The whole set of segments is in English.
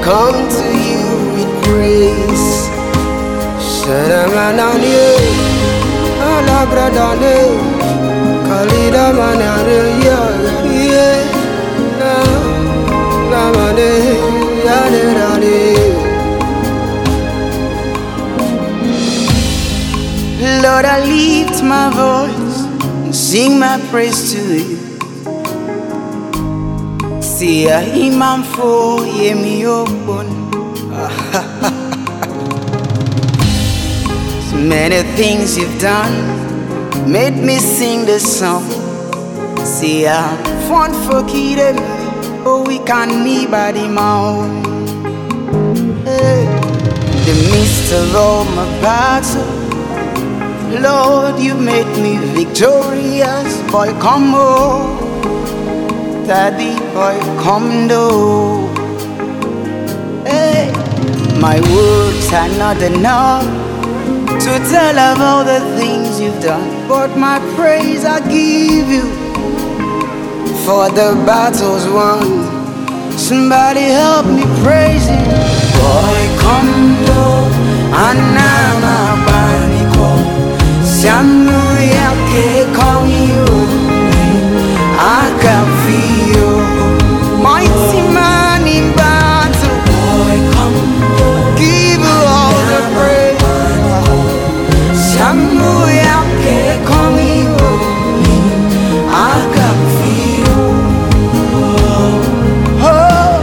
come to you with praise. Shadamanani, Alabradane, Kalida Manare, Namane, Yaderane. Lord, I lift my voice and sing my praise to you. See a imam for me open. So many things you've done made me sing this song. See I'm fun for kidding me, oh we can't me by the mouth. The midst of all my battle, Lord, you made me victorious. Boy, come home, Daddy, boy, come do. Hey, my words are not enough to tell of all the things you've done, but my praise I give you for the battles won. Somebody help me praise him. Boy, come do, anama baniko. Siamu yake konyo, I can feel mighty man in battle. Boy, come give you all the praise. Siamu yake konyo, I can feel. Oh,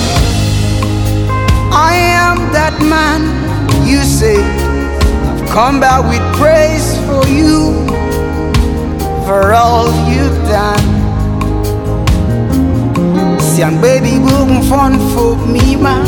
I am that man you say. Come back with praise for you, for all you've done. Young baby, good fun for me, man.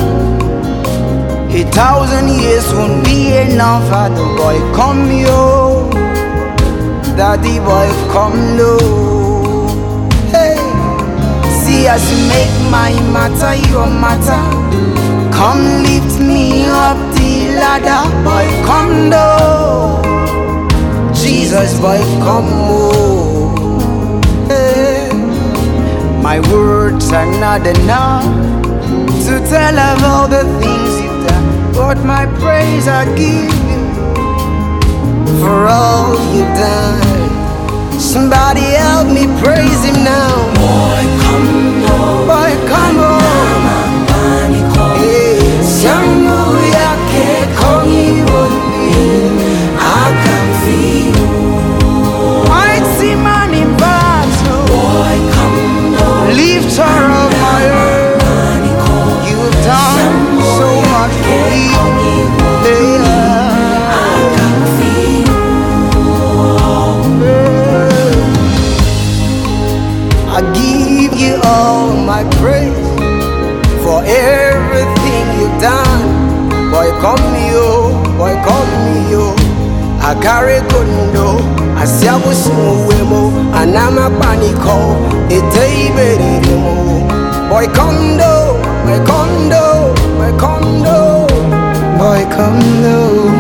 1,000 years won't be enough. The boy come yo, daddy boy come low. Hey, see as you make my matter your matter. Come lift me up the ladder, boy, come down. Jesus, boy, come home. Hey, my words are not enough to tell of all the things you've done, but my praise I give you for all you've done. Somebody help me praise him now. Boy, come home. Boy, come home. I can feel mighty man in battle. Boy, come on, lift her of my earth. You've done so much for me. I can feel. I give you all my praise for everything you've done. Boy, come me yo, boy, come me yo. I carry kondo, I see I was mo, and I'm a panico. It's a baby mo. Boy, condo, boy, condo, boy, condo, boy, condo.